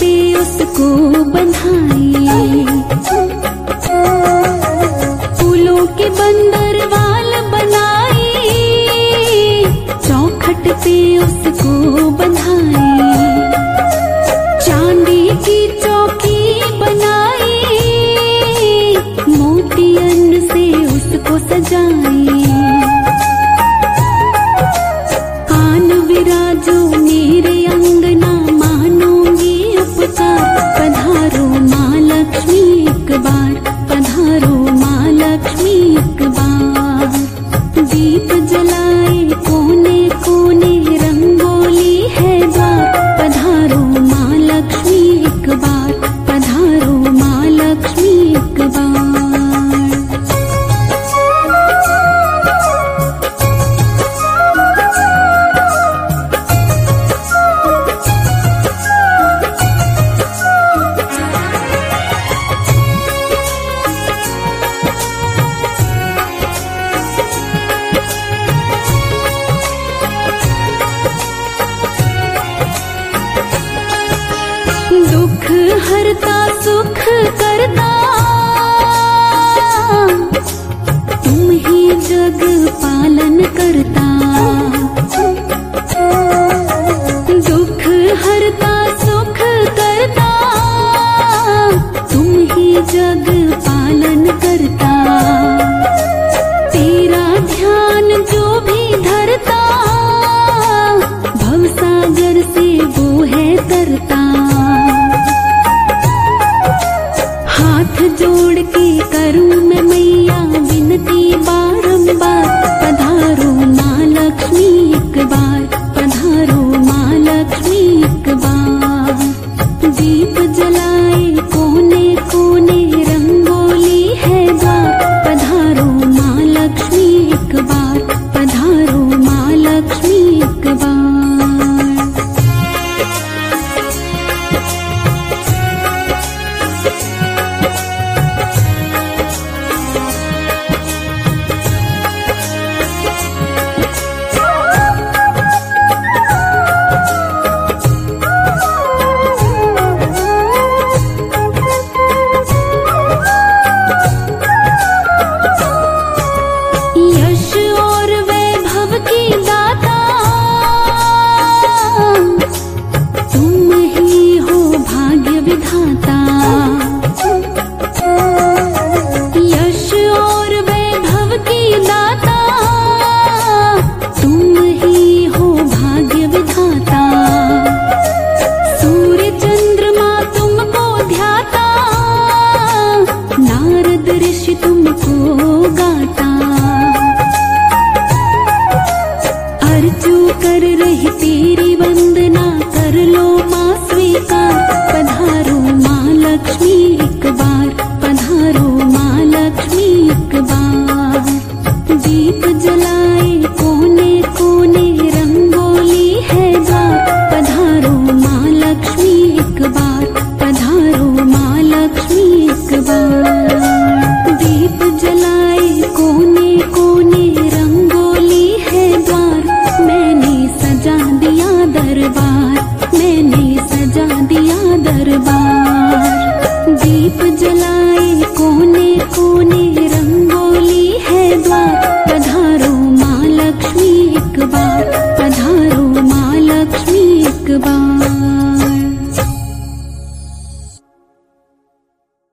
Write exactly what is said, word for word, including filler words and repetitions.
पे उसको बंधाई, फूलों के बंदरवाल बनाई, चौखट पे उसको बंधाई, चांदी की चौकी बनाई, मोतियन से उसको सजाई। कान विराजो मेरे अंगना, मानूंगी उपकार, पधारो माँ लक्ष्मी एक बार, पधारो माँ लक्ष्मी एक बार। दीप जलाए कोने कोने, रंगोली है द्वार, पधारो माँ लक्ष्मी एक बार, पधारो माँ लक्ष्मी एक बार। दुख हरता सुख करता, तुम ही जग पालन करता।